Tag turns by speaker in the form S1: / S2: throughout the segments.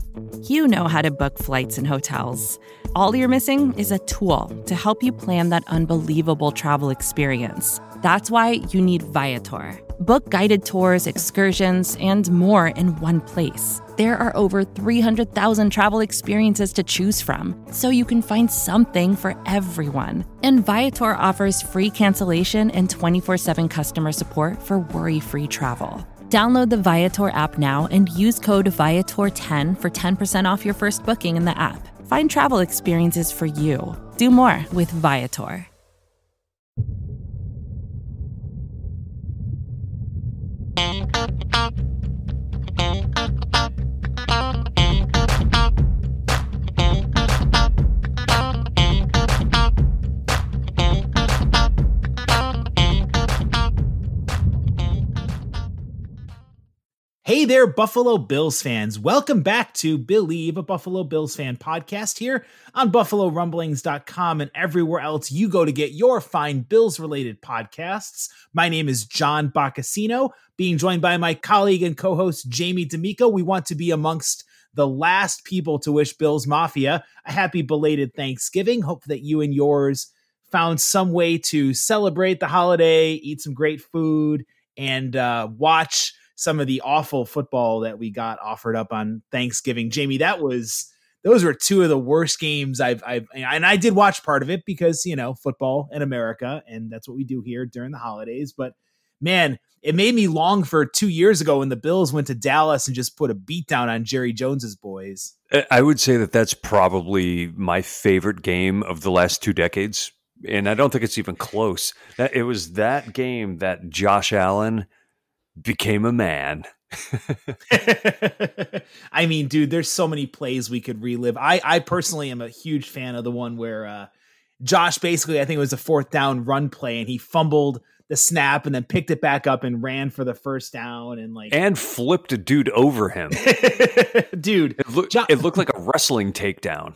S1: You know how to book flights and hotels. All you're missing is a tool to help you plan that unbelievable travel experience. That's why you need Viator. Book guided tours, excursions, and more in one place. There are over 300,000 travel experiences to choose from, so you can find something for everyone. And Viator offers free cancellation and 24/7 customer support for worry-free travel. Download the Viator app now and use code Viator10 for 10% off your first booking in the app. Find travel experiences for you. Do more with Viator.
S2: Hey there, Buffalo Bills fans. Welcome back to Believe, a Buffalo Bills fan podcast here on BuffaloRumblings.com and everywhere else you go to get your fine Bills-related podcasts. My name is John Boccacino, being joined by my colleague and co-host Jamie D'Amico. We want to be amongst the last people to wish Bills Mafia a happy belated Thanksgiving. Hope that you and yours found some way to celebrate the holiday, eat some great food, and watch some of the awful football that we got offered up on Thanksgiving. Jamie, those were two of the worst games and I did watch part of it because, you know, football in America, and that's what we do here during the holidays. But man, it made me long for 2 years ago when the Bills went to Dallas and just put a beat down on Jerry Jones's boys.
S3: I would say that that's probably my favorite game of the last 2 decades. And I don't think it's even close. It was that game that Josh Allen became a man.
S2: I mean, dude, there's so many plays we could relive. I personally am a huge fan of the one where Josh basically, I think it was a 4th down run play, and he fumbled the snap and then picked it back up and ran for the first down and
S3: flipped a dude over him.
S2: Dude,
S3: it looked like a wrestling takedown.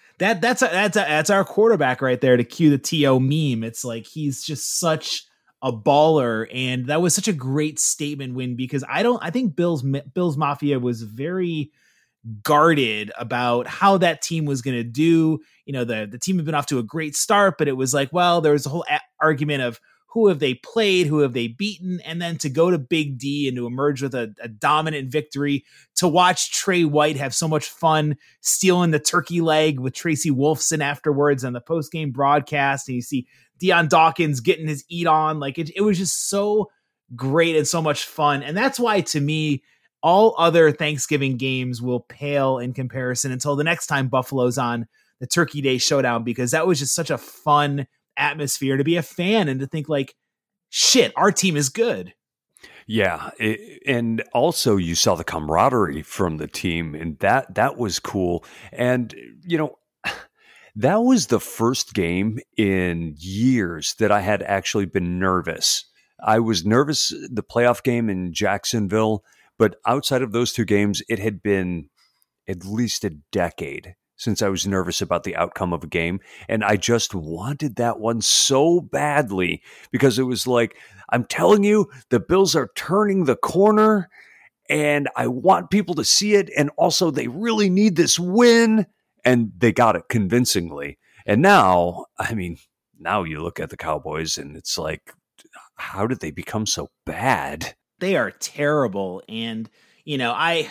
S2: That's our quarterback right there to cue the TO meme. It's like he's just such a baller, and that was such a great statement win because I think Bills Mafia was very guarded about how that team was going to do. You know, the team had been off to a great start, but it was like, well, there was a whole argument of who have they played, who have they beaten, and then to go to Big D and to emerge with a dominant victory, to watch Trey White have so much fun stealing the turkey leg with Tracy Wolfson afterwards on the post-game broadcast, and you see Deion Dawkins getting his eat on. Like it was just so great and so much fun. And that's why, to me, all other Thanksgiving games will pale in comparison until the next time Buffalo's on the Turkey Day Showdown, because that was just such a fun atmosphere to be a fan and to think like, shit, our team is good.
S3: Yeah. And also you saw the camaraderie from the team, and that was cool. And, you know, that was the first game in years that I had actually been nervous. I was nervous the playoff game in Jacksonville, but outside of those 2 games, it had been at least a decade since I was nervous about the outcome of a game. And I just wanted that one so badly because it was like, I'm telling you, the Bills are turning the corner and I want people to see it. And also they really need this win. And they got it convincingly. And now, I mean, now you look at the Cowboys and it's like, how did they become so bad?
S2: They are terrible. And, you know, I'm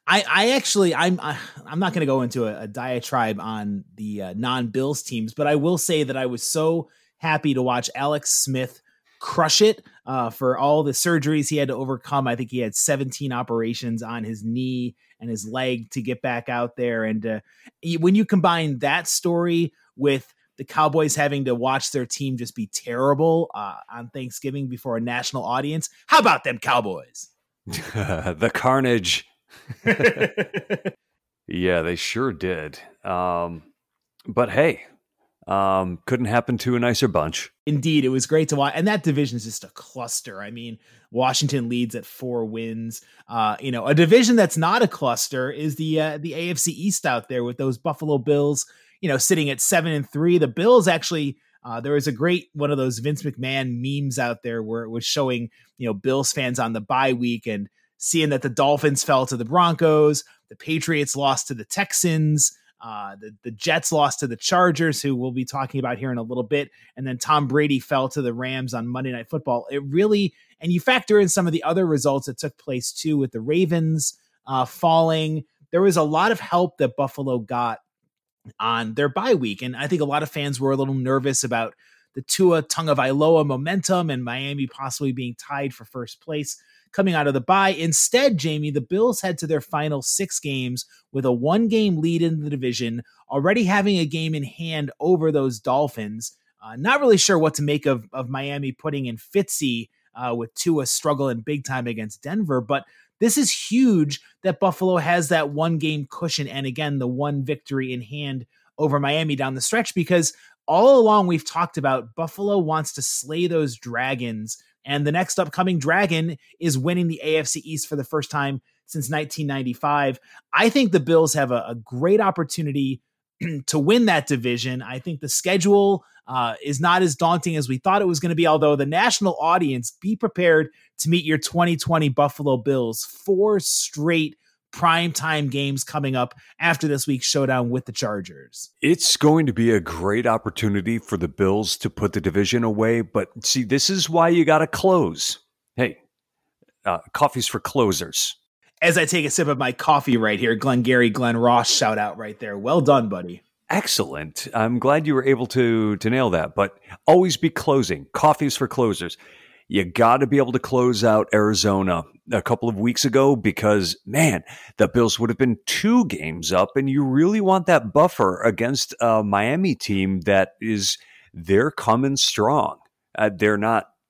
S2: not going to go into a diatribe on the non-Bills teams, but I will say that I was so happy to watch Alex Smith crush it for all the surgeries he had to overcome. I think he had 17 operations on his knee and his leg to get back out there. And when you combine that story with the Cowboys having to watch their team just be terrible on Thanksgiving before a national audience, how about them Cowboys?
S3: The carnage. Yeah, they sure did. But hey, couldn't happen to a nicer bunch.
S2: Indeed, it was great to watch. And that division is just a cluster. I mean, Washington leads at 4 wins. A division that's not a cluster is the AFC East out there with those Buffalo Bills, sitting at 7-3. The Bills actually, there was a great one of those Vince McMahon memes out there where it was showing, Bills fans on the bye week and seeing that the Dolphins fell to the Broncos, the Patriots lost to the Texans, the Jets lost to the Chargers, who we'll be talking about here in a little bit, and then Tom Brady fell to the Rams on Monday Night Football. It really, and you factor in some of the other results that took place too, with the Ravens falling. There was a lot of help that Buffalo got on their bye week, and I think a lot of fans were a little nervous about the Tua Tagovailoa momentum and Miami possibly being tied for first place coming out of the bye. Instead, Jamie, the Bills head to their final 6 games with a 1-game lead in the division, already having a game in hand over those Dolphins. Not really sure what to make of Miami putting in Fitzy with Tua struggling big time against Denver, but this is huge that Buffalo has that 1-game cushion and, again, the 1 victory in hand over Miami down the stretch, because all along we've talked about Buffalo wants to slay those dragons, and the next upcoming dragon is winning the AFC East for the first time since 1995. I think the Bills have a great opportunity to win that division. I think the schedule is not as daunting as we thought it was going to be, although the national audience, be prepared to meet your 2020 Buffalo Bills. 4 straight primetime games coming up after this week's showdown with the Chargers.
S3: It's going to be a great opportunity for the Bills to put the division away, but see, this is why you got to close. Hey, coffee's for closers.
S2: As I take a sip of my coffee right here, Glengarry Glen Ross shout out right there. Well done, buddy.
S3: Excellent. I'm glad you were able to nail that, but always be closing. Coffee's for closers. You got to be able to close out Arizona a couple of weeks ago because, man, the Bills would have been 2 games up, and you really want that buffer against a Miami team that they're coming strong. They're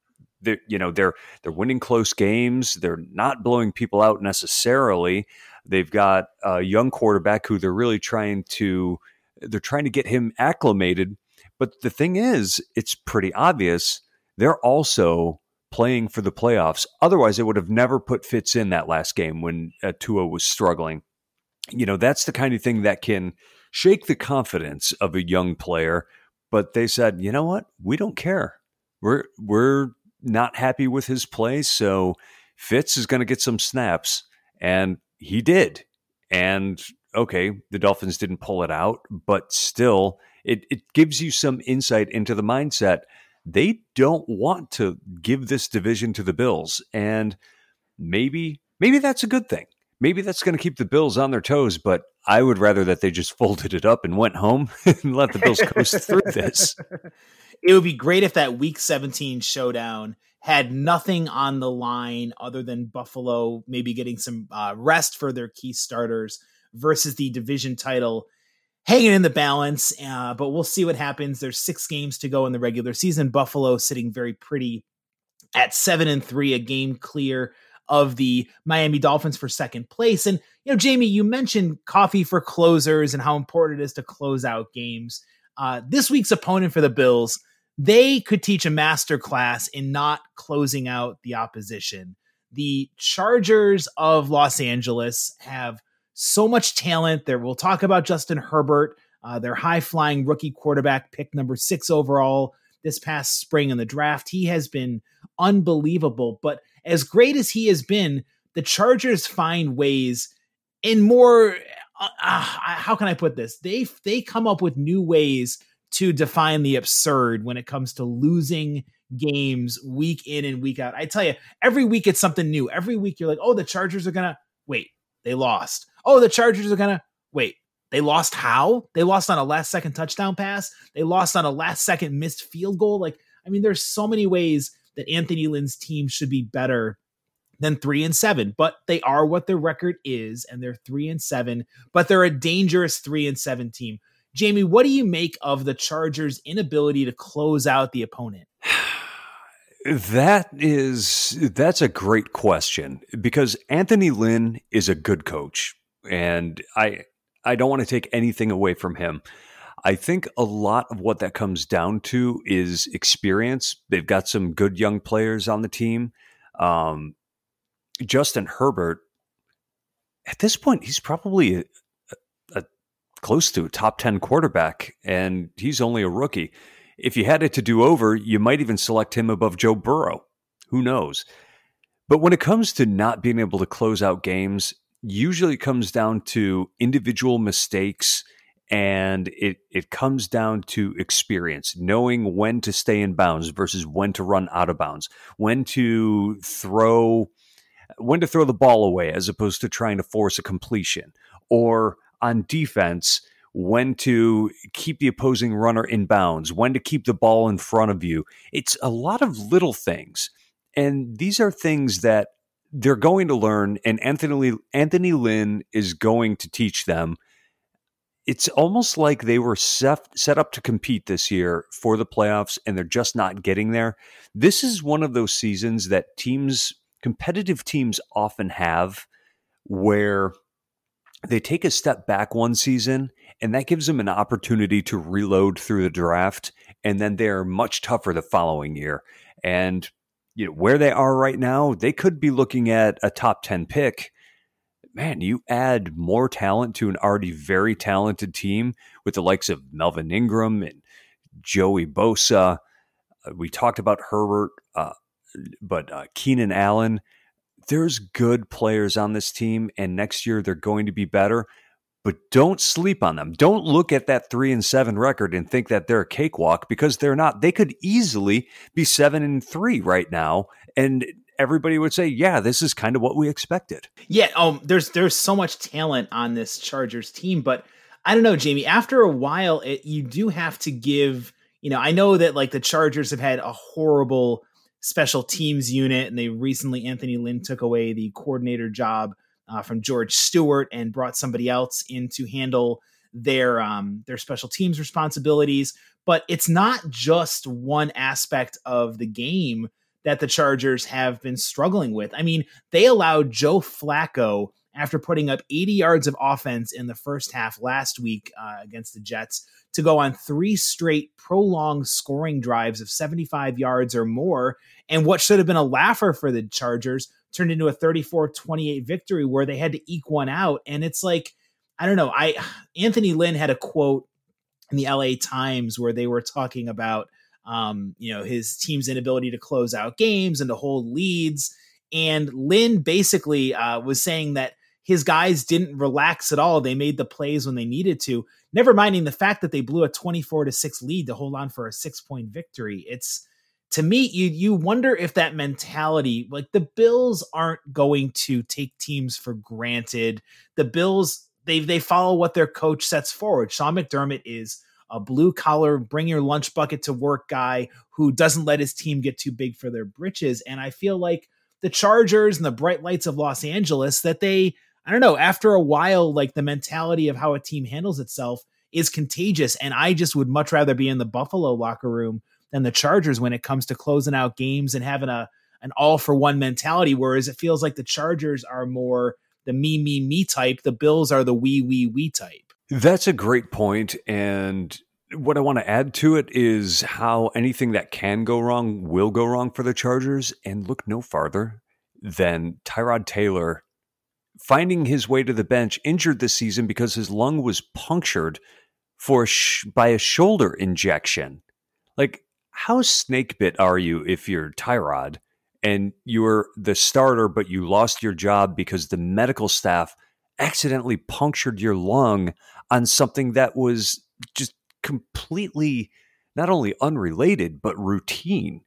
S3: winning close games. They're not blowing people out necessarily. They've got a young quarterback who they're trying to get him acclimated. But the thing is, it's pretty obvious they're also playing for the playoffs. Otherwise, they would have never put Fitz in that last game when Tua was struggling. That's the kind of thing that can shake the confidence of a young player. But they said, you know what? We don't care. We're not happy with his play, so Fitz is going to get some snaps. And he did. And okay, the Dolphins didn't pull it out, but still, it gives you some insight into the mindset. They don't want to give this division to the Bills, and maybe that's a good thing. Maybe that's going to keep the Bills on their toes, but I would rather that they just folded it up and went home and let the Bills coast through this.
S2: It would be great if that Week 17 showdown had nothing on the line other than Buffalo maybe getting some rest for their key starters versus the division title hanging in the balance, but we'll see what happens. There's 6 games to go in the regular season. Buffalo sitting very pretty at 7-3, a game clear of the Miami Dolphins for second place. And, Jamie, you mentioned coffee for closers and how important it is to close out games. This week's opponent for the Bills, they could teach a master class in not closing out the opposition. The Chargers of Los Angeles have so much talent there. We'll talk about Justin Herbert, their high-flying rookie quarterback, pick number 6 overall this past spring in the draft. He has been unbelievable. But as great as he has been, the Chargers find ways in more, how can I put this? They come up with new ways to define the absurd when it comes to losing games week in and week out. I tell you, every week it's something new. Every week you're like, oh, the Chargers are going to, wait, they lost. Oh, the Chargers are going to, wait, they lost how? They lost on a last-second touchdown pass? They lost on a last-second missed field goal? There's so many ways that Anthony Lynn's team should be better than 3-7, but they are what their record is, and they're 3-7, but they're a dangerous 3-7 team. Jamie, what do you make of the Chargers' inability to close out the opponent?
S3: That's a great question, because Anthony Lynn is a good coach, and I don't want to take anything away from him. I think a lot of what that comes down to is experience. They've got some good young players on the team. Justin Herbert, at this point, he's probably a close to a top 10 quarterback, and he's only a rookie. If you had it to do over, you might even select him above Joe Burrow. Who knows? But when it comes to not being able to close out games, usually it comes down to individual mistakes, and it comes down to experience, knowing when to stay in bounds versus when to run out of bounds, when to throw the ball away as opposed to trying to force a completion, or on defense, when to keep the opposing runner in bounds, when to keep the ball in front of you. It's a lot of little things. And these are things that they're going to learn, and Anthony Lynn is going to teach them. It's almost like they were set up to compete this year for the playoffs, and they're just not getting there. This is one of those seasons that competitive teams often have, where they take a step back one season, and that gives them an opportunity to reload through the draft, and then they're much tougher the following year. And where they are right now, they could be looking at a top 10 pick. Man, you add more talent to an already very talented team with the likes of Melvin Ingram and Joey Bosa. We talked about Herbert, but Keenan Allen. There's good players on this team, and next year they're going to be better. But don't sleep on them. Don't look at that 3-7 record and think that they're a cakewalk, because they're not. They could easily be 7-3 right now, and everybody would say, "Yeah, this is kind of what we expected."
S2: Yeah, there's so much talent on this Chargers team, but I don't know, Jamie. After a while, you do have to give. I know that like the Chargers have had a horrible special teams unit, and Anthony Lynn took away the coordinator job from George Stewart and brought somebody else in to handle their special teams responsibilities. But it's not just one aspect of the game that the Chargers have been struggling with. I mean, they allowed Joe Flacco, after putting up 80 yards of offense in the first half last week against the Jets, to go on 3 straight prolonged scoring drives of 75 yards or more. And what should have been a laugher for the Chargers turned into a 34-28 victory where they had to eke one out. And it's like, I don't know. Anthony Lynn had a quote in the LA Times where they were talking about, his team's inability to close out games and to hold leads. And Lynn basically was saying that his guys didn't relax at all. They made the plays when they needed to, never minding the fact that they blew a 24-6 lead to hold on for a 6-point victory. It's, to me, you wonder if that mentality, like the Bills aren't going to take teams for granted. The Bills, they follow what their coach sets forward. Sean McDermott is a blue collar, bring your lunch bucket to work guy who doesn't let his team get too big for their britches. And I feel like the Chargers and the bright lights of Los Angeles, that I don't know, after a while, like the mentality of how a team handles itself is contagious. And I just would much rather be in the Buffalo locker room than the Chargers when it comes to closing out games and having an all for one mentality. Whereas it feels like the Chargers are more the me type. The Bills are the we type.
S3: That's a great point. And what I want to add to it is how anything that can go wrong will go wrong for the Chargers. And look no farther than Tyrod Taylor finding his way to the bench, injured this season because his lung was punctured by a shoulder injection. Like, how snake bit are you if you're Tyrod and you're the starter, but you lost your job because the medical staff accidentally punctured your lung on something that was just completely not only unrelated, but routine?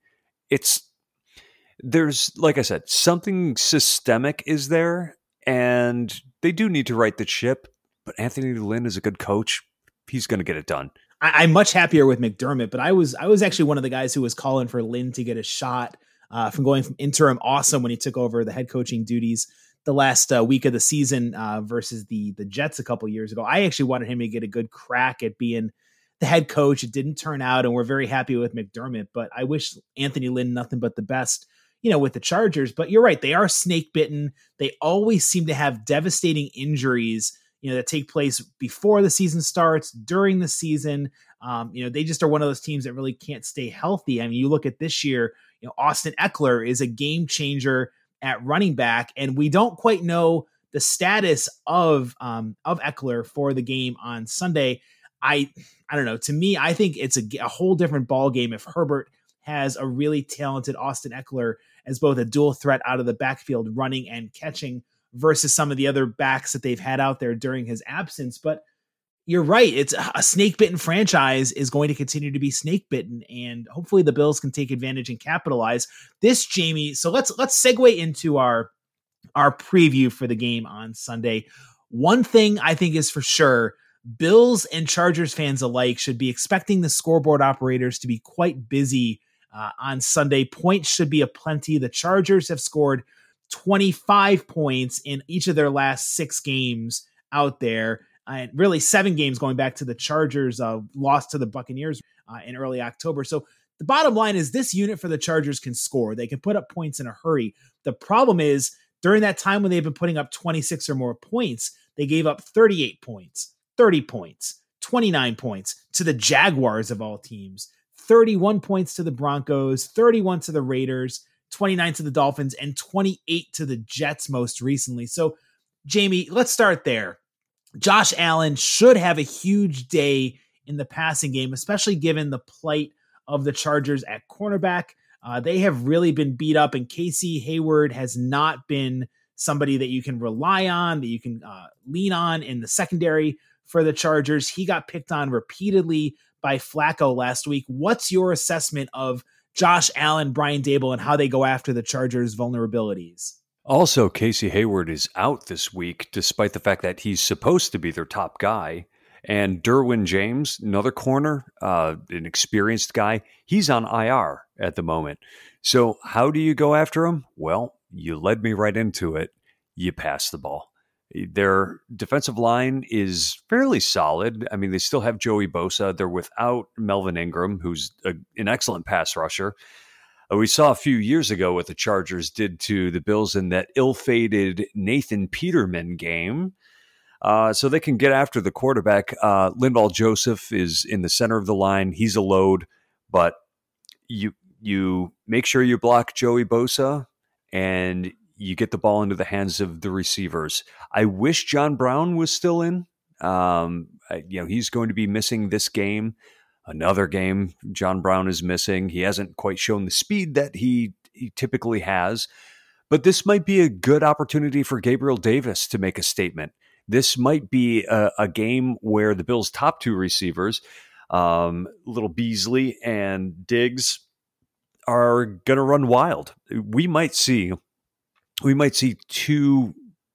S3: There's, like I said, something systemic is there, and they do need to right the ship, but Anthony Lynn is a good coach. He's going to get it done.
S2: I'm much happier with McDermott, but I was actually one of the guys who was calling for Lynn to get a shot from going from interim awesome when he took over the head coaching duties the last week of the season versus the Jets a couple years ago. I actually wanted him to get a good crack at being the head coach. It didn't turn out, and we're very happy with McDermott, but I wish Anthony Lynn nothing but the best, with the Chargers. But you're right. They are snake bitten. They always seem to have devastating injuries, that take place before the season starts, during the season. They just are one of those teams that really can't stay healthy. I mean, you look at this year, Austin Eckler is a game changer at running back, and we don't quite know the status of Eckler for the game on Sunday. I don't know. To me, I think it's a whole different ball game if Herbert has a really talented Austin Eckler as both a dual threat out of the backfield, running and catching, versus some of the other backs that they've had out there during his absence. But you're right. It's a snake bitten franchise is going to continue to be snake bitten, and hopefully the Bills can take advantage and capitalize this, Jamie. So let's segue into our preview for the game on Sunday. One thing I think is for sure, Bills and Chargers fans alike should be expecting the scoreboard operators to be quite busy on Sunday. Points should be aplenty. The Chargers have scored 25 points in each of their last 6 games out there. And really 7 games going back to the Chargers loss to the Buccaneers in early October. So the bottom line is this unit for the Chargers can score. They can put up points in a hurry. The problem is during that time when they've been putting up 26 or more points, they gave up 38 points, 30 points, 29 points to the Jaguars of all teams, 31 points to the Broncos, 31 to the Raiders, 29 to the Dolphins, and 28 to the Jets most recently. So, Jamie, let's start there. Josh Allen should have a huge day in the passing game, especially given the plight of the Chargers at cornerback. They have really been beat up, and Casey Hayward has not been somebody that you can rely on, that you can lean on in the secondary for the Chargers. He got picked on repeatedly by Flacco last week. What's your assessment of Josh Allen, Brian Daboll, and how they go after the Chargers' vulnerabilities?
S3: Also, Casey Hayward is out this week, despite the fact that he's supposed to be their top guy. And Derwin James, another corner, an experienced guy, he's on IR at the moment. So how do you go after him? Well, you led me right into it. You pass the ball. Their defensive line is fairly solid. I mean, they still have Joey Bosa. They're without Melvin Ingram, who's an excellent pass rusher. We saw a few years ago what the Chargers did to the Bills in that ill-fated Nathan Peterman game. So they can get after the quarterback. Linval Joseph is in the center of the line. He's a load, but you make sure you block Joey Bosa and you get the ball into the hands of the receivers. I wish John Brown was still in. He's going to be missing this game. Another game John Brown is missing. He hasn't quite shown the speed that he typically has. But this might be a good opportunity for Gabriel Davis to make a statement. This might be a game where the Bills' top 2 receivers, little Beasley and Diggs, are going to run wild. We might see 2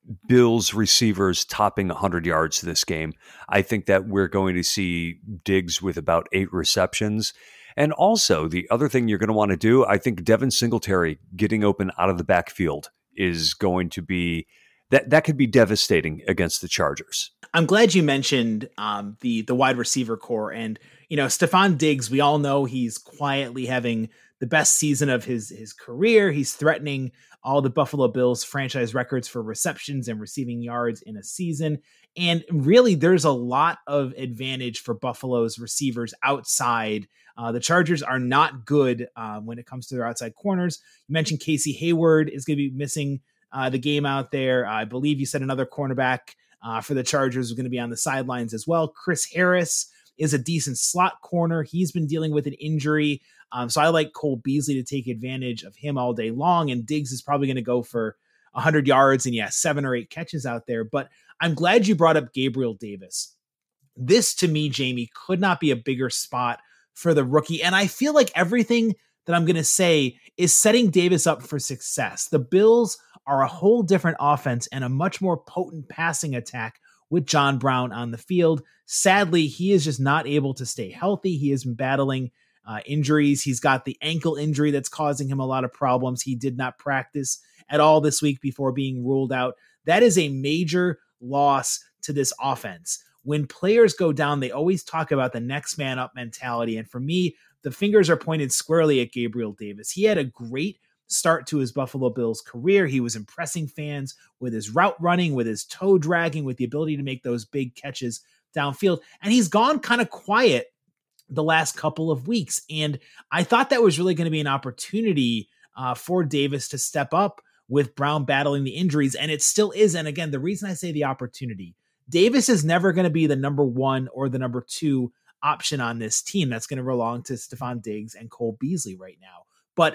S3: Bills receivers topping 100 yards this game. I think that we're going to see Diggs with about 8 receptions. And also, the other thing you're going to want to do, I think Devin Singletary getting open out of the backfield is going to be, that could be devastating against the Chargers.
S2: I'm glad you mentioned the wide receiver core. And, Stephon Diggs, we all know he's quietly having the best season of his career. He's threatening all the Buffalo Bills franchise records for receptions and receiving yards in a season. And really, there's a lot of advantage for Buffalo's receivers outside. The Chargers are not good when it comes to their outside corners. You mentioned Casey Hayward is going to be missing the game out there. I believe you said another cornerback for the Chargers is going to be on the sidelines as well. Chris Harris is a decent slot corner. He's been dealing with an injury. So I like Cole Beasley to take advantage of him all day long. And Diggs is probably going to go for 100 yards and 7 or 8 catches out there. But I'm glad you brought up Gabriel Davis. This, to me, Jamie, could not be a bigger spot for the rookie. And I feel like everything that I'm going to say is setting Davis up for success. The Bills are a whole different offense and a much more potent passing attack with John Brown on the field. Sadly, he is just not able to stay healthy. He has been battling injuries. He's got the ankle injury that's causing him a lot of problems. He did not practice at all this week before being ruled out. That is a major loss to this offense. When players go down, they always talk about the next man up mentality. And for me, the fingers are pointed squarely at Gabriel Davis. He had a great start to his Buffalo Bills career. He was impressing fans with his route running, with his toe dragging, with the ability to make those big catches downfield. And he's gone kind of quiet the last couple of weeks. And I thought that was really going to be an opportunity for Davis to step up with Brown battling the injuries. And it still is. And again, the reason I say the opportunity, Davis is never going to be the number 1 or the number 2 option on this team. That's going to belong to Stephon Diggs and Cole Beasley right now. But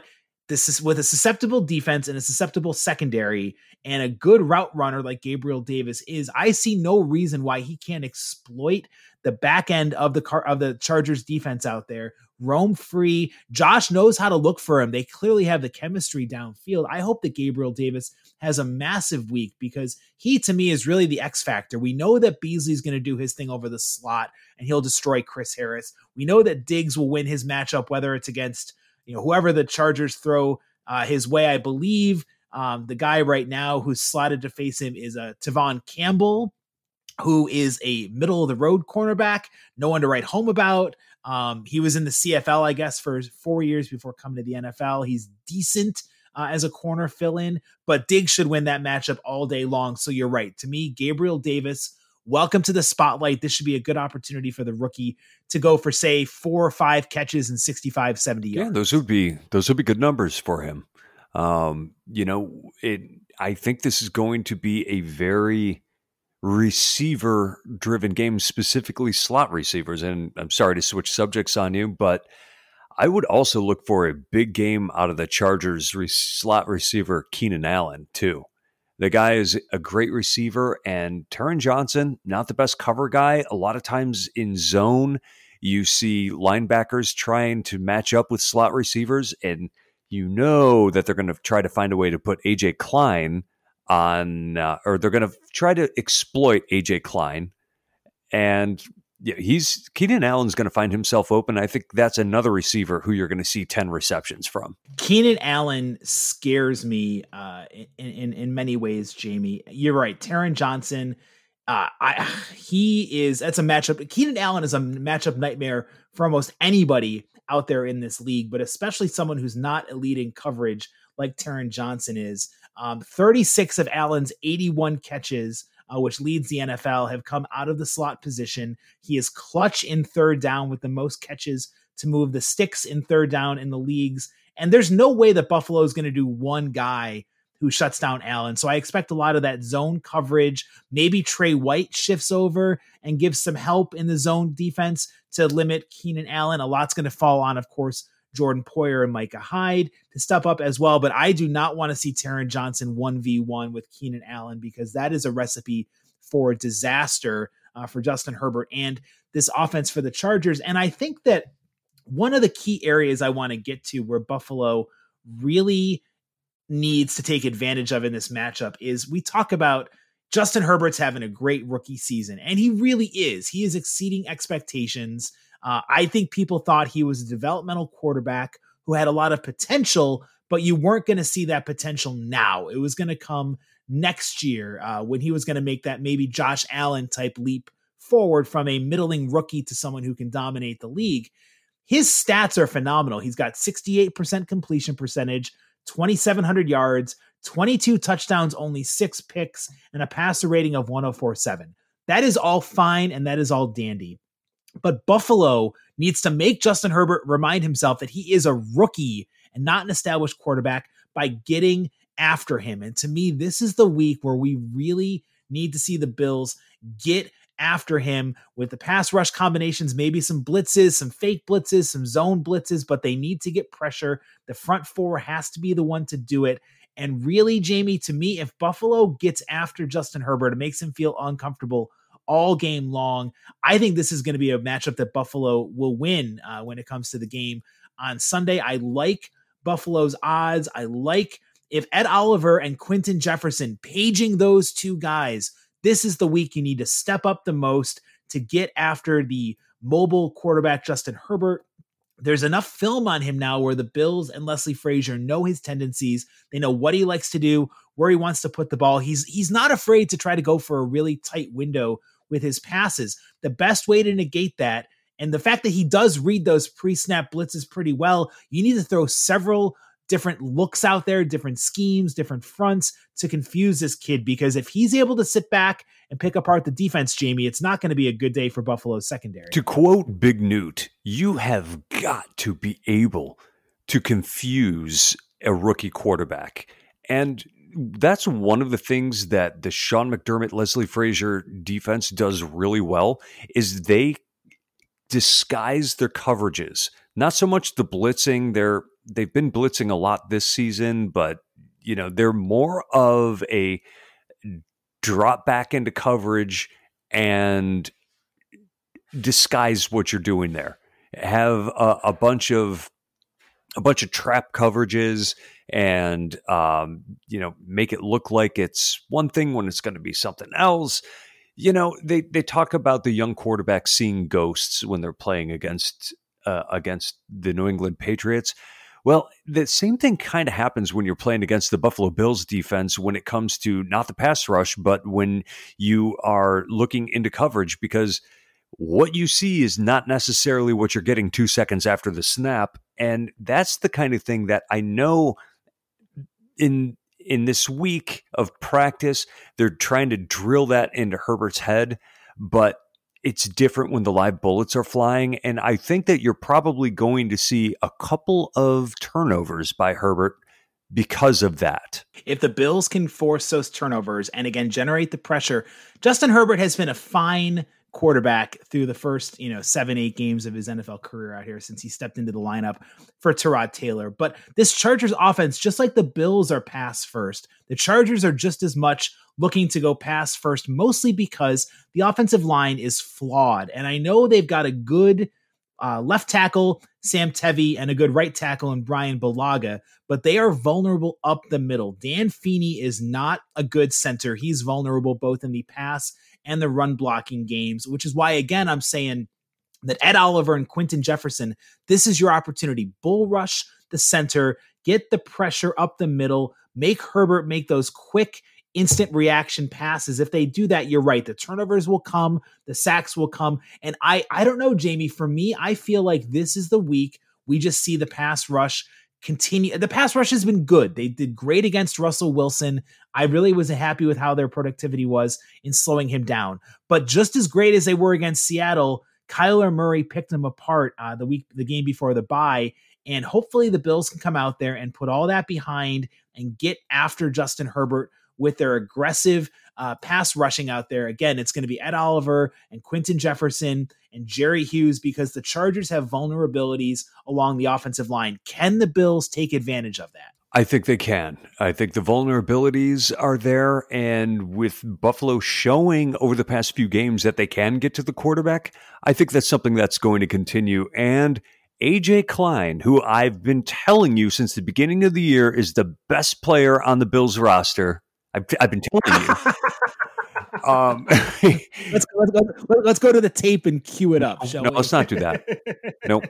S2: this is with a susceptible defense and a susceptible secondary and a good route runner like Gabriel Davis is, I see no reason why he can't exploit the back end of the Chargers defense out there, roam free. Josh knows how to look for him. They clearly have the chemistry downfield. I hope that Gabriel Davis has a massive week because he, to me, is really the X factor. We know that Beasley's going to do his thing over the slot and he'll destroy Chris Harris. We know that Diggs will win his matchup, whether it's against whoever the Chargers throw his way. I believe the guy right now who's slotted to face him is Tavon Campbell, who is a middle of the road cornerback, no one to write home about. He was in the CFL, I guess, for 4 years before coming to the NFL. He's decent as a corner fill-in, but Diggs should win that matchup all day long. So you're right. To me, Gabriel Davis, welcome to the spotlight. This should be a good opportunity for the rookie to go for, say, 4 or 5 catches and 65, 70 yards.
S3: Yeah, those would be good numbers for him. I think this is going to be a very receiver-driven game, specifically slot receivers. And I'm sorry to switch subjects on you, but I would also look for a big game out of the Chargers slot receiver Keenan Allen too. The guy is a great receiver, and Taron Johnson, not the best cover guy. A lot of times in zone, you see linebackers trying to match up with slot receivers, and you know that they're going to try to find a way to put AJ Klein on, or they're going to try to exploit AJ Klein. And Keenan Allen's going to find himself open. I think that's another receiver who you're going to see 10 receptions from.
S2: Keenan Allen scares me in many ways, Jamie. You're right. Taron Johnson, that's a matchup. Keenan Allen is a matchup nightmare for almost anybody out there in this league, but especially someone who's not elite in coverage like Taron Johnson is. 36 of Allen's 81 catches, which leads the NFL, have come out of the slot position. He is clutch in third down with the most catches to move the sticks in third down in the leagues. And there's no way that Buffalo is going to do one guy who shuts down Allen. So I expect a lot of that zone coverage. Maybe Trey White shifts over and gives some help in the zone defense to limit Keenan Allen. A lot's going to fall on, of course, Jordan Poyer and Micah Hyde to step up as well. But I do not want to see Taron Johnson 1v1 with Keenan Allen because that is a recipe for disaster for Justin Herbert and this offense for the Chargers. And I think that one of the key areas I want to get to where Buffalo really needs to take advantage of in this matchup is we talk about Justin Herbert's having a great rookie season, and he really is. He is exceeding expectations. I think people thought he was a developmental quarterback who had a lot of potential, but you weren't going to see that potential now. It was going to come next year when he was going to make that maybe Josh Allen type leap forward from a middling rookie to someone who can dominate the league. His stats are phenomenal. He's got 68% completion percentage, 2,700 yards, 22 touchdowns, only 6 picks, and a passer rating of 104.7. That is all fine, and that is all dandy. But Buffalo needs to make Justin Herbert remind himself that he is a rookie and not an established quarterback by getting after him. And to me, this is the week where we really need to see the Bills get after him with the pass rush combinations, maybe some blitzes, some fake blitzes, some zone blitzes, but they need to get pressure. The front four has to be the one to do it. And really, Jamie, to me, if Buffalo gets after Justin Herbert, it makes him feel uncomfortable all game long. I think this is going to be a matchup that Buffalo will win when it comes to the game on Sunday. I like Buffalo's odds. I like if Ed Oliver and Quentin Jefferson, paging those two guys, this is the week you need to step up the most to get after the mobile quarterback, Justin Herbert. There's enough film on him now where the Bills and Leslie Frazier know his tendencies. They know what he likes to do, where he wants to put the ball. He's not afraid to try to go for a really tight window with his passes. The best way to negate that, and the fact that he does read those pre-snap blitzes pretty well, you need to throw several different looks out there, different schemes, different fronts to confuse this kid, because if he's able to sit back and pick apart the defense, Jamie, it's not going to be a good day for Buffalo's secondary.
S3: To quote Big Newt, you have got to be able to confuse a rookie quarterback. And that's one of the things that the Sean McDermott, Leslie Frazier defense does really well is they disguise their coverages. not so much the blitzing. They've been blitzing a lot this season, but they're more of a drop back into coverage and disguise what you're doing there. Have a bunch of trap coverages and make it look like it's one thing when it's going to be something else. They talk about the young quarterback seeing ghosts when they're playing against the New England Patriots. Well, the same thing kind of happens when you're playing against the Buffalo Bills defense when it comes to not the pass rush, but when you are looking into coverage, because what you see is not necessarily what you're getting 2 seconds after the snap. And that's the kind of thing that I know in this week of practice, they're trying to drill that into Herbert's head, but it's different when the live bullets are flying. And I think that you're probably going to see a couple of turnovers by Herbert because of that.
S2: If the Bills can force those turnovers and again, generate the pressure, Justin Herbert has been a fine quarterback through the first, 7-8 games of his NFL career out here since he stepped into the lineup for Tyrod Taylor. But this Chargers offense, just like the Bills are pass first, the Chargers are just as much looking to go pass first, mostly because the offensive line is flawed. And I know they've got a good left tackle, Sam Tevi, and a good right tackle in Brian Bulaga, but they are vulnerable up the middle. Dan Feeney is not a good center. He's vulnerable both in the pass and the run blocking games, which is why, again, I'm saying that Ed Oliver and Quentin Jefferson, this is your opportunity. Bull rush the center, get the pressure up the middle, make Herbert make those quick, instant reaction passes. If they do that, you're right. The turnovers will come, the sacks will come. And I don't know, Jamie, for me, I feel like this is the week we just see the pass rush continue. The pass rush has been good. They did great against Russell Wilson. I really was happy with how their productivity was in slowing him down. But just as great as they were against Seattle, Kyler Murray picked them apart the game before the bye. And hopefully the Bills can come out there and put all that behind and get after Justin Herbert with their aggressive pass rushing out there. Again, it's going to be Ed Oliver and Quentin Jefferson and Jerry Hughes because the Chargers have vulnerabilities along the offensive line. Can the Bills take advantage of that?
S3: I think they can. I think the vulnerabilities are there. And with Buffalo showing over the past few games that they can get to the quarterback, I think that's something that's going to continue. And AJ Klein, who I've been telling you since the beginning of the year is the best player on the Bills roster. I've been telling you.
S2: Let's go to the tape and cue it up.
S3: No, let's not do that. Nope.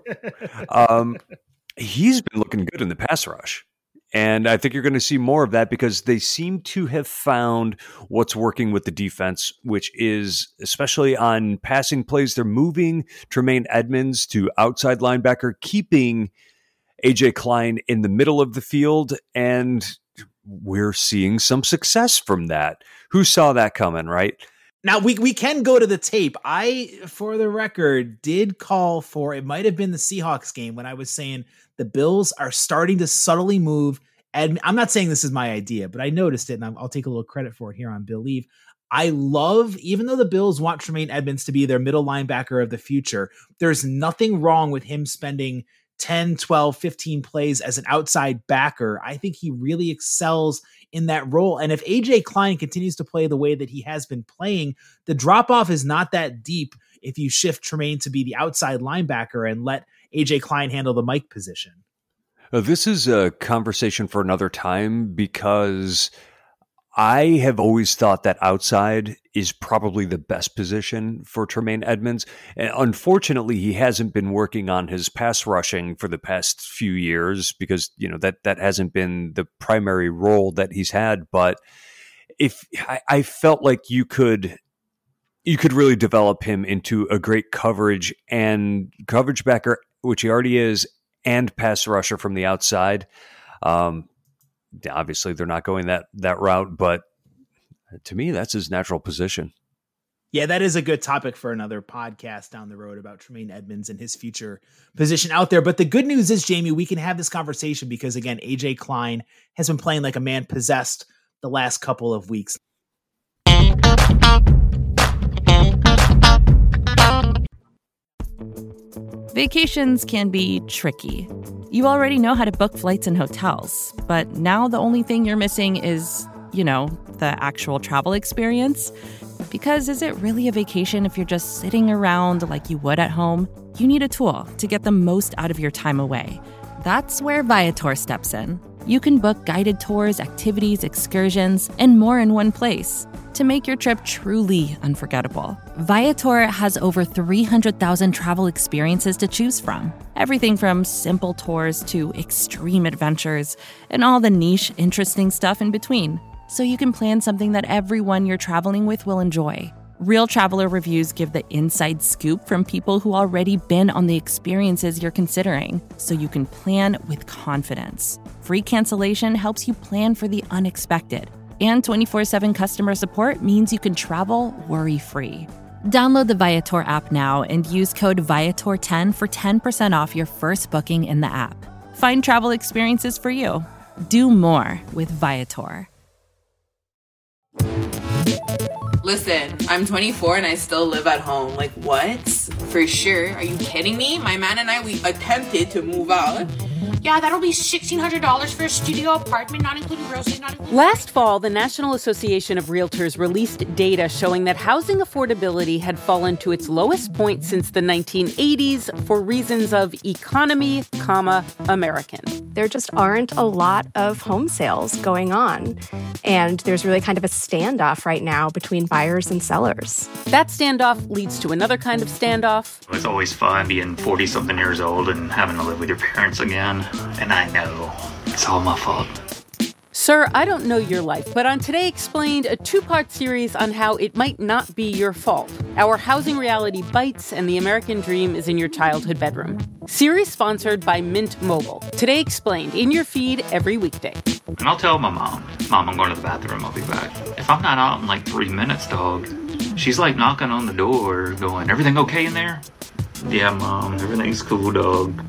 S3: He's been looking good in the pass rush. And I think you're going to see more of that because they seem to have found what's working with the defense, which is especially on passing plays. They're moving Tremaine Edmonds to outside linebacker, keeping AJ Klein in the middle of the field. And we're seeing some success from that. Who saw that coming, right?
S2: Now, we can go to the tape. I, for the record, did call for, it might have been the Seahawks game when I was saying the Bills are starting to subtly move. And I'm not saying this is my idea, but I noticed it, and I'll take a little credit for it here on Believe. I love, even though the Bills want Tremaine Edmonds to be their middle linebacker of the future, there's nothing wrong with him spending 10, 12, 15 plays as an outside backer. I think he really excels in that role. And if AJ Klein continues to play the way that he has been playing, the drop-off is not that deep if you shift Tremaine to be the outside linebacker and let AJ Klein handle the Mike position.
S3: This is a conversation for another time because I have always thought that outside is probably the best position for Tremaine Edmonds. And unfortunately, he hasn't been working on his pass rushing for the past few years because, that hasn't been the primary role that he's had. But if I felt like you could really develop him into a great coverage backer, which he already is, and pass rusher from the outside. Obviously, they're not going that route, but to me, that's his natural position.
S2: Yeah, that is a good topic for another podcast down the road about Tremaine Edmonds and his future position out there. But the good news is, Jamie, we can have this conversation because, again, AJ Klein has been playing like a man possessed the last couple of weeks.
S1: Vacations can be tricky. You already know how to book flights and hotels, but now the only thing you're missing is, the actual travel experience. Because is it really a vacation if you're just sitting around like you would at home? You need a tool to get the most out of your time away. That's where Viator steps in. You can book guided tours, activities, excursions, and more in one place to make your trip truly unforgettable. Viator has over 300,000 travel experiences to choose from. Everything from simple tours to extreme adventures and all the niche, interesting stuff in between. So you can plan something that everyone you're traveling with will enjoy. Real traveler reviews give the inside scoop from people who already been on the experiences you're considering, so you can plan with confidence. Free cancellation helps you plan for the unexpected. And 24/7 customer support means you can travel worry-free. Download the Viator app now and use code Viator10 for 10% off your first booking in the app. Find travel experiences for you. Do more with Viator.
S4: Listen, I'm 24 and I still live at home. Like, what? For sure. Are you kidding me? My man and I, we attempted to move out.
S5: Yeah, that'll be $1,600 for a studio apartment, not including groceries, not including...
S6: Last fall, the National Association of Realtors released data showing that housing affordability had fallen to its lowest point since the 1980s for reasons of economy, American.
S7: There just aren't a lot of home sales going on. And there's really kind of a standoff right now between buyers and sellers.
S6: That standoff leads to another kind of standoff.
S8: It's always fun being 40-something years old and having to live with your parents again. And I know it's all my fault.
S6: Sir, I don't know your life, but on Today Explained, a two-part series on how it might not be your fault. Our housing reality bites and the American dream is in your childhood bedroom. Series sponsored by Mint Mobile. Today Explained, in your feed every weekday.
S8: And I'll tell my mom, I'm going to the bathroom, I'll be back. If I'm not out in like 3 minutes, dog, she's like knocking on the door going, everything okay in there? Yeah, Mom, everything's cool, dog.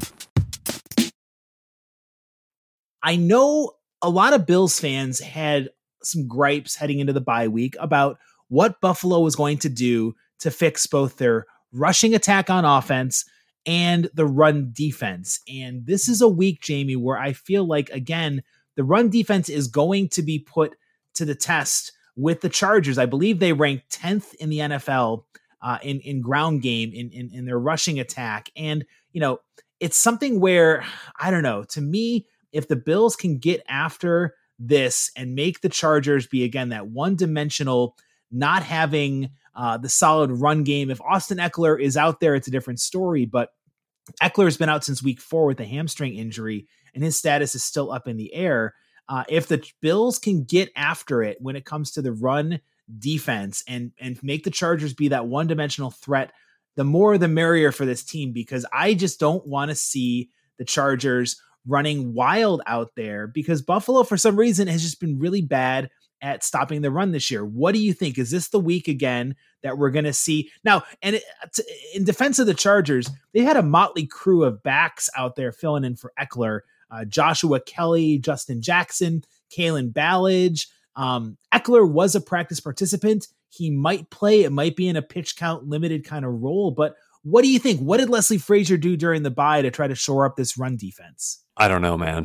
S2: I know a lot of Bills fans had some gripes heading into the bye week about what Buffalo was going to do to fix both their rushing attack on offense and the run defense. And this is a week, Jamie, where I feel like, again, the run defense is going to be put to the test with the Chargers. I believe they ranked 10th in the NFL in ground game in their rushing attack. And, it's something where, I don't know, to me, if the Bills can get after this and make the Chargers be, again, that one-dimensional, not having the solid run game. If Austin Eckler is out there, it's a different story, but Eckler has been out since week 4 with a hamstring injury, and his status is still up in the air. If the Bills can get after it when it comes to the run defense and make the Chargers be that one-dimensional threat, the more the merrier for this team, because I just don't want to see the Chargers running wild out there, because Buffalo, for some reason, has just been really bad at stopping the run this year. What do you think? Is this the week again that we're going to see? Now, and in defense of the Chargers, they had a motley crew of backs out there filling in for Eckler. Joshua Kelly, Justin Jackson, Kalen Ballage. Eckler was a practice participant. He might play. It might be in a pitch count limited kind of role, but what do you think? What did Leslie Frazier do during the bye to try to shore up this run defense?
S3: I don't know, man.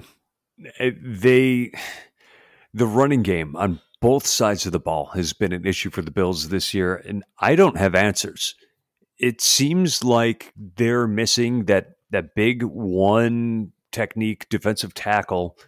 S3: The running game on both sides of the ball has been an issue for the Bills this year, and I don't have answers. It seems like they're missing that big one technique defensive tackle,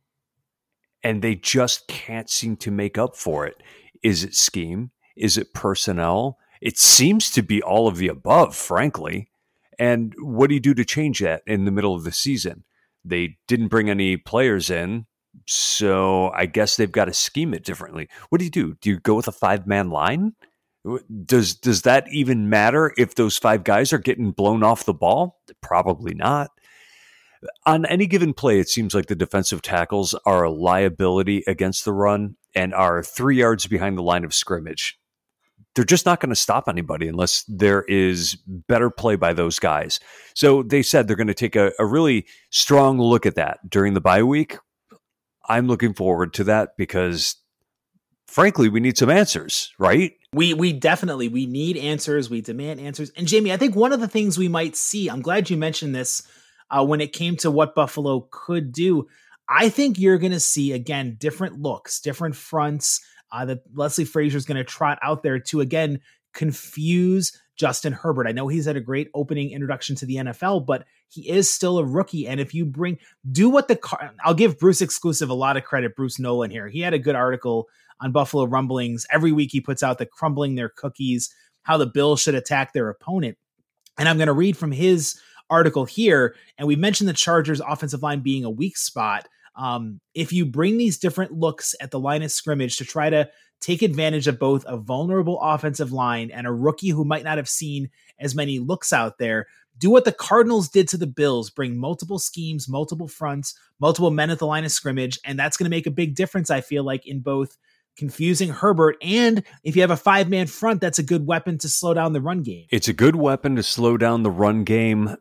S3: and they just can't seem to make up for it. Is it scheme? Is it personnel? It seems to be all of the above, frankly. And what do you do to change that in the middle of the season? They didn't bring any players in, so I guess they've got to scheme it differently. What do you do? Do you go with a 5-man line? Does that even matter if those 5 guys are getting blown off the ball? Probably not. On any given play, it seems like the defensive tackles are a liability against the run and are 3 yards behind the line of scrimmage. They're just not going to stop anybody unless there is better play by those guys. So they said they're going to take a really strong look at that during the bye week. I'm looking forward to that because, frankly, we need some answers, right?
S2: We definitely, we need answers. We demand answers. And Jamie, I think one of the things we might see, I'm glad you mentioned this when it came to what Buffalo could do. I think you're going to see, again, different looks, different fronts that Leslie Frazier is going to trot out there to, again, confuse Justin Herbert. I know he's had a great opening introduction to the NFL, but he is still a rookie. And if you I'll give Bruce Exclusive a lot of credit, Bruce Nolan here. He had a good article on Buffalo Rumblings. Every week he puts out the crumbling their cookies, how the Bills should attack their opponent. And I'm going to read from his article here. And we mentioned the Chargers offensive line being a weak spot. If you bring these different looks at the line of scrimmage to try to take advantage of both a vulnerable offensive line and a rookie who might not have seen as many looks out there, do what the Cardinals did to the Bills, bring multiple schemes, multiple fronts, multiple men at the line of scrimmage. And that's going to make a big difference, I feel like, in both confusing Herbert, and if you have a 5-man front, that's a good weapon to slow down the run game.
S3: It's a good weapon to slow down the run game,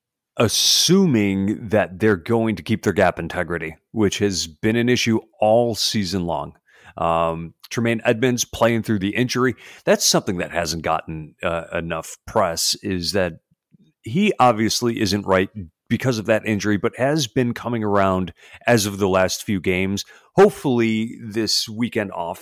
S3: assuming that they're going to keep their gap integrity, which has been an issue all season long. Tremaine Edmunds playing through the injury, that's something that hasn't gotten enough press, is that he obviously isn't right because of that injury, but has been coming around as of the last few games. Hopefully this weekend off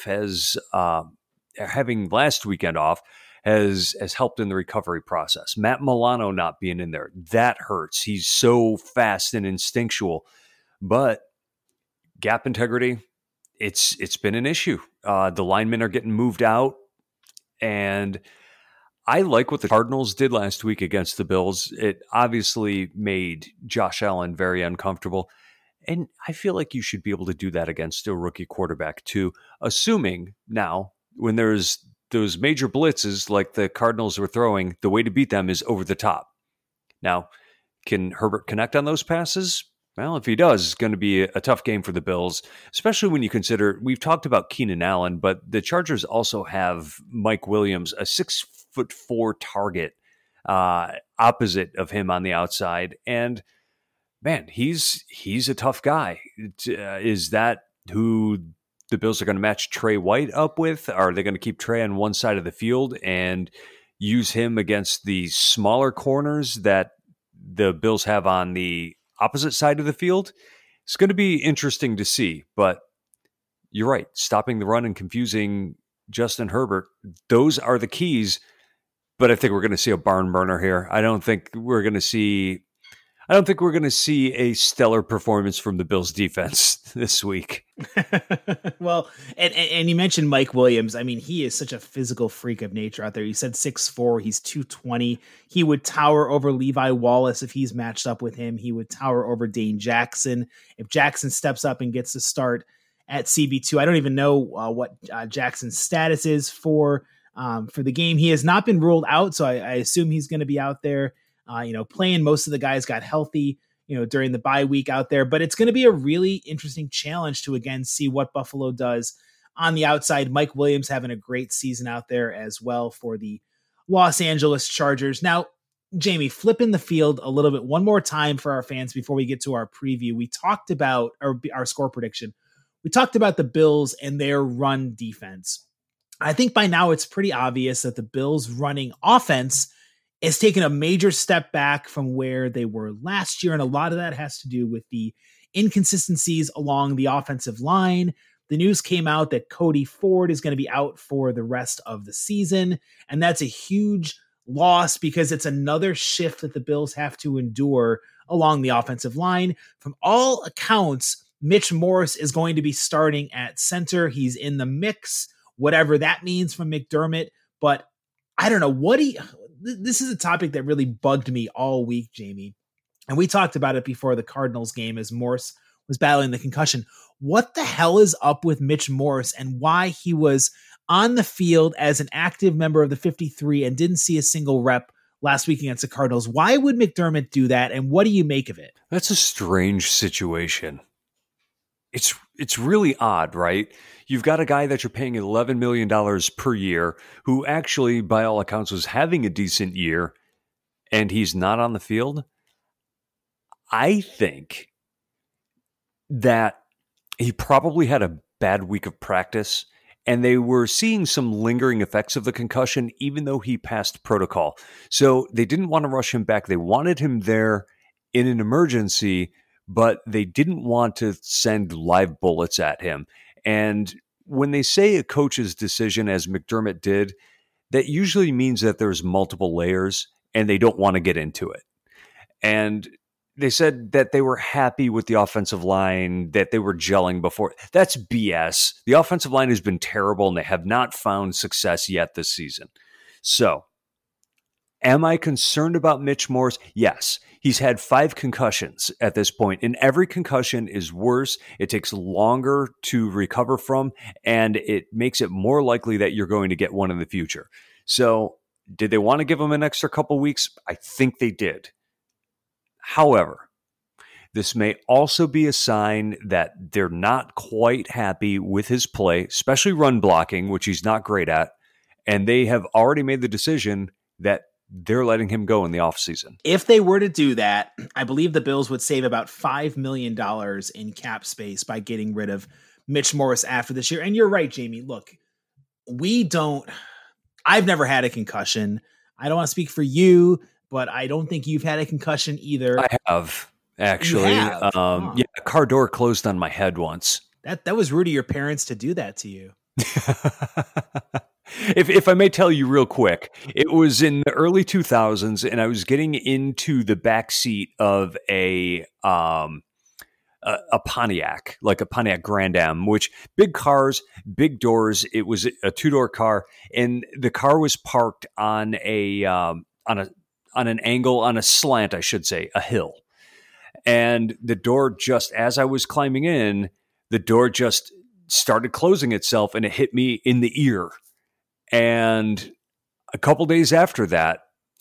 S3: having last weekend off has helped in the recovery process. Matt Milano not being in there, that hurts. He's so fast and instinctual, but gap integrity, it's been an issue. The linemen are getting moved out, and I like what the Cardinals did last week against the Bills. It obviously made Josh Allen very uncomfortable, and I feel like you should be able to do that against a rookie quarterback too, assuming now when there's those major blitzes like the Cardinals were throwing, the way to beat them is over the top. Now, can Herbert connect on those passes? Well, if he does, it's going to be a tough game for the Bills, especially when you consider, we've talked about Keenan Allen, but the Chargers also have Mike Williams, a 6'4" target opposite of him on the outside. And man, he's a tough guy. Is that who the Bills are going to match Trey White up with? Are they going to keep Trey on one side of the field and use him against the smaller corners that the Bills have on the opposite side of the field? It's going to be interesting to see, but you're right. Stopping the run and confusing Justin Herbert, those are the keys, but I think we're going to see a barn burner here. I don't think we're going to see a stellar performance from the Bills defense this week.
S2: Well, and you mentioned Mike Williams. I mean, he is such a physical freak of nature out there. You said 6'4", he's 220. He would tower over Levi Wallace if he's matched up with him. He would tower over Dane Jackson. If Jackson steps up and gets to start at CB2, I don't even know what Jackson's status is for the game. He has not been ruled out, so I assume he's going to be out there. Playing. Most of the guys got healthy, during the bye week out there, but it's going to be a really interesting challenge to again see what Buffalo does on the outside. Mike Williams having a great season out there as well for the Los Angeles Chargers. Now, Jamie, flipping the field a little bit one more time for our fans before we get to our preview. We talked about our score prediction. We talked about the Bills and their run defense. I think by now it's pretty obvious that the Bills running offense has taken a major step back from where they were last year. And a lot of that has to do with the inconsistencies along the offensive line. The news came out that Cody Ford is going to be out for the rest of the season. And that's a huge loss because it's another shift that the Bills have to endure along the offensive line. From all accounts, Mitch Morse is going to be starting at center. He's in the mix, whatever that means from McDermott. But I don't know this is a topic that really bugged me all week, Jamie. And we talked about it before the Cardinals game as Morse was battling the concussion. What the hell is up with Mitch Morse and why he was on the field as an active member of the 53 and didn't see a single rep last week against the Cardinals? Why would McDermott do that? And what do you make of it?
S3: That's a strange situation. It's really odd, right? You've got a guy that you're paying $11 million per year who actually, by all accounts, was having a decent year, and he's not on the field. I think that he probably had a bad week of practice, and they were seeing some lingering effects of the concussion, even though he passed protocol. So they didn't want to rush him back. They wanted him there in an emergency, but they didn't want to send live bullets at him. And when they say a coach's decision, as McDermott did, that usually means that there's multiple layers and they don't want to get into it. And they said that they were happy with the offensive line, that they were gelling before. That's BS. The offensive line has been terrible and they have not found success yet this season. So, am I concerned about Mitch Morse? Yes. He's had 5 concussions at this point, and every concussion is worse. It takes longer to recover from, and it makes it more likely that you're going to get one in the future. So, did they want to give him an extra couple weeks? I think they did. However, this may also be a sign that they're not quite happy with his play, especially run blocking, which he's not great at, and they have already made the decision that they're letting him go in the offseason.
S2: If they were to do that, I believe the Bills would save about $5 million in cap space by getting rid of Mitch Morse after this year. And you're right, Jamie. Look, I've never had a concussion. I don't want to speak for you, but I don't think you've had a concussion either.
S3: I have, actually.
S2: Yeah,
S3: a car door closed on my head once.
S2: That was rude of your parents to do that to you.
S3: If I may tell you real quick, it was in the early 2000s, and I was getting into the back seat of a Pontiac, like a Pontiac Grand Am, which big cars, big doors. It was a 2-door car, and the car was parked on an angle, on a slant, I should say, a hill. And the door, just as I was climbing in, the door just started closing itself, and it hit me in the ear. And a couple days after that,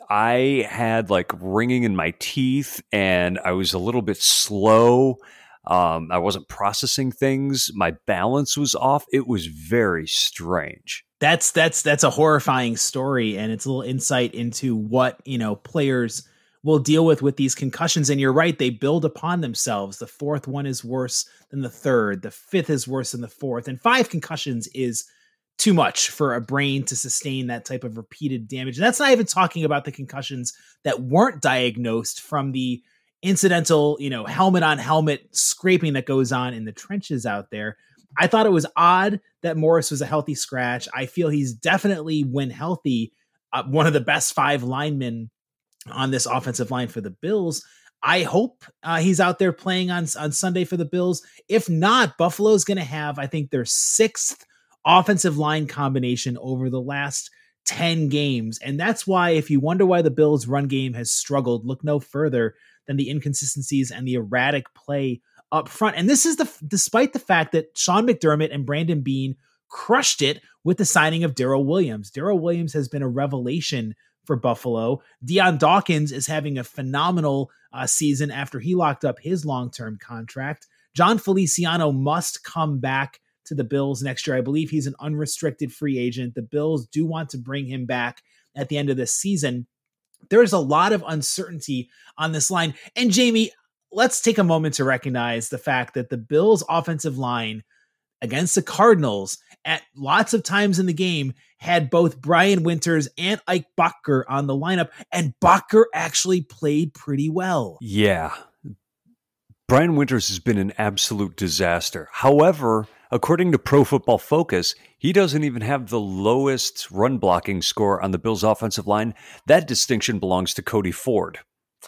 S3: I had like ringing in my teeth, and I was a little bit slow. I wasn't processing things. My balance was off. It was very strange.
S2: That's a horrifying story, and it's a little insight into what, players will deal with these concussions. And you're right, they build upon themselves. The 4th one is worse than the 3rd. The 5th is worse than the 4th. And 5 concussions is too much for a brain to sustain that type of repeated damage. And that's not even talking about the concussions that weren't diagnosed from the incidental, helmet on helmet scraping that goes on in the trenches out there. I thought it was odd that Morris was a healthy scratch. I feel he's definitely, when healthy, one of the best 5 linemen on this offensive line for the Bills. I hope he's out there playing on Sunday for the Bills. If not, Buffalo's going to have, I think, their 6th offensive line combination over the last 10 games. And that's why, if you wonder why the Bills' run game has struggled, look no further than the inconsistencies and the erratic play up front. And this is despite the fact that Sean McDermott and Brandon Beane crushed it with the signing of Darrell Williams. Darrell Williams has been a revelation for Buffalo. Deion Dawkins is having a phenomenal season after he locked up his long-term contract. John Feliciano must come back to the Bills next year. I believe he's an unrestricted free agent. The Bills do want to bring him back at the end of this season. There's a lot of uncertainty on this line. And Jamie, let's take a moment to recognize the fact that the Bills' offensive line against the Cardinals at lots of times in the game had both Brian Winters and Ike Boettger on the lineup, and Boettger actually played pretty well.
S3: Yeah. Brian Winters has been an absolute disaster. However, according to Pro Football Focus, he doesn't even have the lowest run blocking score on the Bills' offensive line. That distinction belongs to Cody Ford.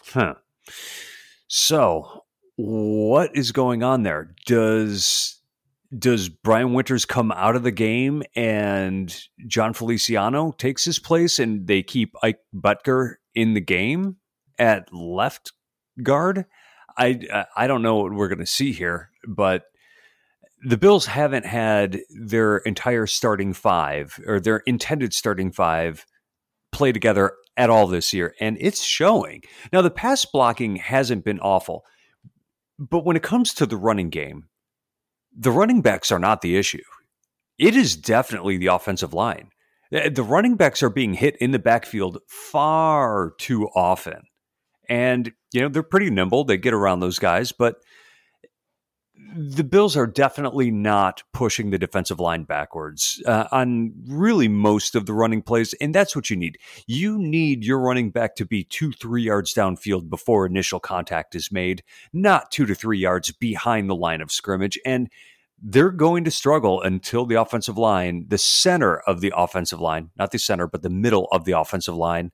S3: So, what is going on there? Does Brian Winters come out of the game and John Feliciano takes his place and they keep Ike Boettger in the game at left guard? I don't know what we're going to see here, but the Bills haven't had their entire starting 5 or their intended starting 5 play together at all this year, and it's showing. Now, the pass blocking hasn't been awful, but when it comes to the running game, the running backs are not the issue. It is definitely the offensive line. The running backs are being hit in the backfield far too often. And, they're pretty nimble. They get around those guys, but the Bills are definitely not pushing the defensive line backwards on really most of the running plays, and that's what you need. You need your running back to be 2-3 yards downfield before initial contact is made, not 2 to 3 yards behind the line of scrimmage, and they're going to struggle until the offensive line, the center of the offensive line, not the center, but the middle of the offensive line,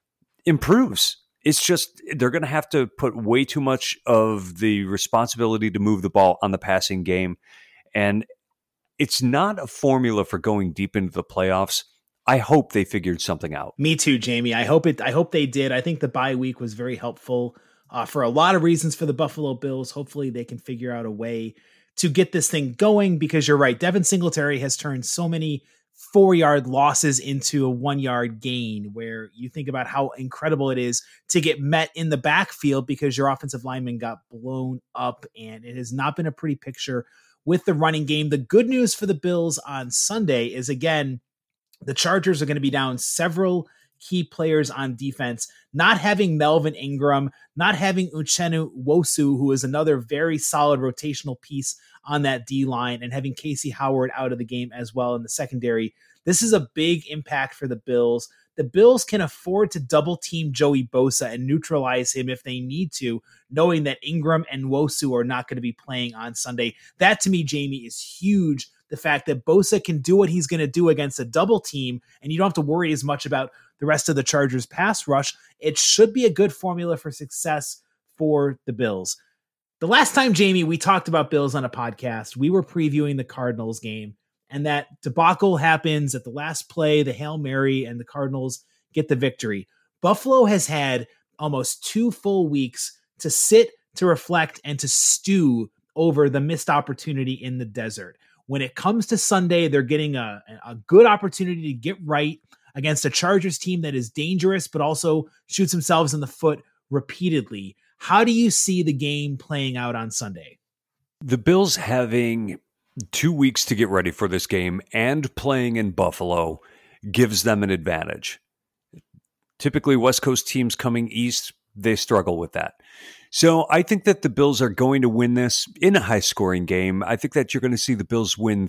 S3: improves. It's just they're going to have to put way too much of the responsibility to move the ball on the passing game. And it's not a formula for going deep into the playoffs. I hope they figured something out.
S2: Me too, Jamie. I hope they did. I think the bye week was very helpful for a lot of reasons for the Buffalo Bills. Hopefully they can figure out a way to get this thing going, because you're right. Devin Singletary has turned so many 4-yard losses into a 1-yard gain, where you think about how incredible it is to get met in the backfield because your offensive lineman got blown up, and it has not been a pretty picture with the running game. The good news for the Bills on Sunday is, again, the Chargers are going to be down several key players on defense, not having Melvin Ingram, not having Uchenna Nwosu, who is another very solid rotational piece on that D-line, and having Casey Howard out of the game as well in the secondary. This is a big impact for the Bills. The Bills can afford to double team Joey Bosa and neutralize him if they need to, knowing that Ingram and Nwosu are not going to be playing on Sunday. That, to me, Jamie, is huge. The fact that Bosa can do what he's going to do against a double team, and you don't have to worry as much about the rest of the Chargers pass rush. It should be a good formula for success for the Bills. The last time, Jamie, we talked about Bills on a podcast, we were previewing the Cardinals game, and that debacle happens at the last play, the Hail Mary, and the Cardinals get the victory. Buffalo has had almost 2 full weeks to sit, to reflect, and to stew over the missed opportunity in the desert. When it comes to Sunday, they're getting a good opportunity to get right against a Chargers team that is dangerous, but also shoots themselves in the foot repeatedly. How do you see the game playing out on Sunday?
S3: The Bills having 2 weeks to get ready for this game and playing in Buffalo gives them an advantage. Typically, West Coast teams coming east, they struggle with that. So I think that the Bills are going to win this in a high-scoring game. I think that you're going to see the Bills win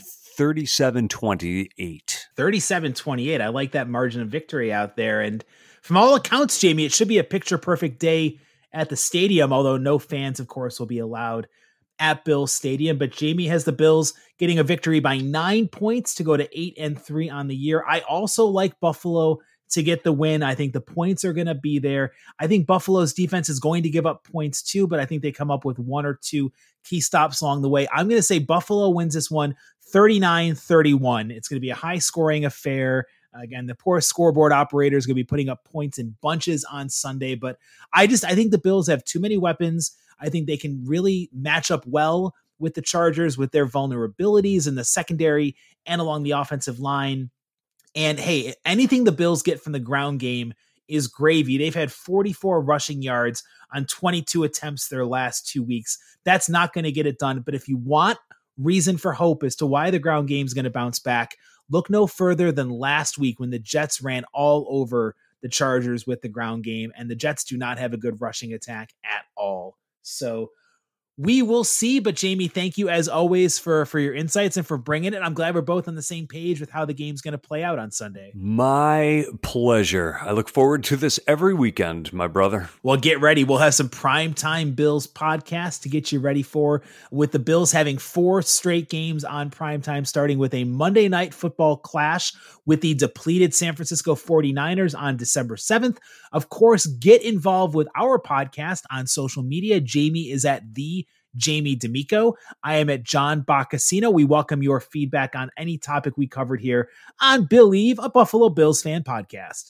S3: 37-28.
S2: 37-28. I like that margin of victory out there. And from all accounts, Jamie, it should be a picture-perfect day at the stadium, although no fans, of course, will be allowed at Bills Stadium. But Jamie has the Bills getting a victory by 9 points to go to 8-3 on the year. I also like Buffalo to get the win. I think the points are going to be there. I think Buffalo's defense is going to give up points too, but I think they come up with 1 or 2 key stops along the way. I'm going to say Buffalo wins this one 39-31. It's going to be a high-scoring affair. Again, the poor scoreboard operator is going to be putting up points in bunches on Sunday, but I think the Bills have too many weapons. I think they can really match up well with the Chargers with their vulnerabilities in the secondary and along the offensive line. And hey, anything the Bills get from the ground game is gravy. They've had 44 rushing yards on 22 attempts their last 2 weeks. That's not going to get it done. But if you want reason for hope as to why the ground game is going to bounce back, look no further than last week when the Jets ran all over the Chargers with the ground game, and the Jets do not have a good rushing attack at all. So we will see. But Jamie, thank you as always for your insights and for bringing it. I'm glad we're both on the same page with how the game's going to play out on Sunday.
S3: My pleasure. I look forward to this every weekend, my brother.
S2: Well, get ready. We'll have some Primetime Bills podcast to get you ready for, with the Bills having 4 straight games on primetime, starting with a Monday Night Football clash with the depleted San Francisco 49ers on December 7th. Of course, get involved with our podcast on social media. Jamie is at the Jamie D'Amico. I am at John Boccacino. We welcome your feedback on any topic we covered here on Believe, a Buffalo Bills fan podcast.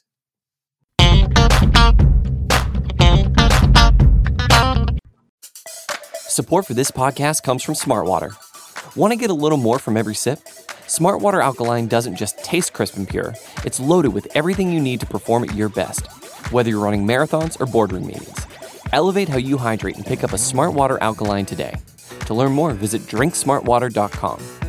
S9: Support for this podcast comes from Smartwater. Want to get a little more from every sip? Smartwater Alkaline doesn't just taste crisp and pure. It's loaded with everything you need to perform at your best, whether you're running marathons or boardroom meetings. Elevate how you hydrate and pick up a Smartwater Alkaline today. To learn more, visit drinksmartwater.com.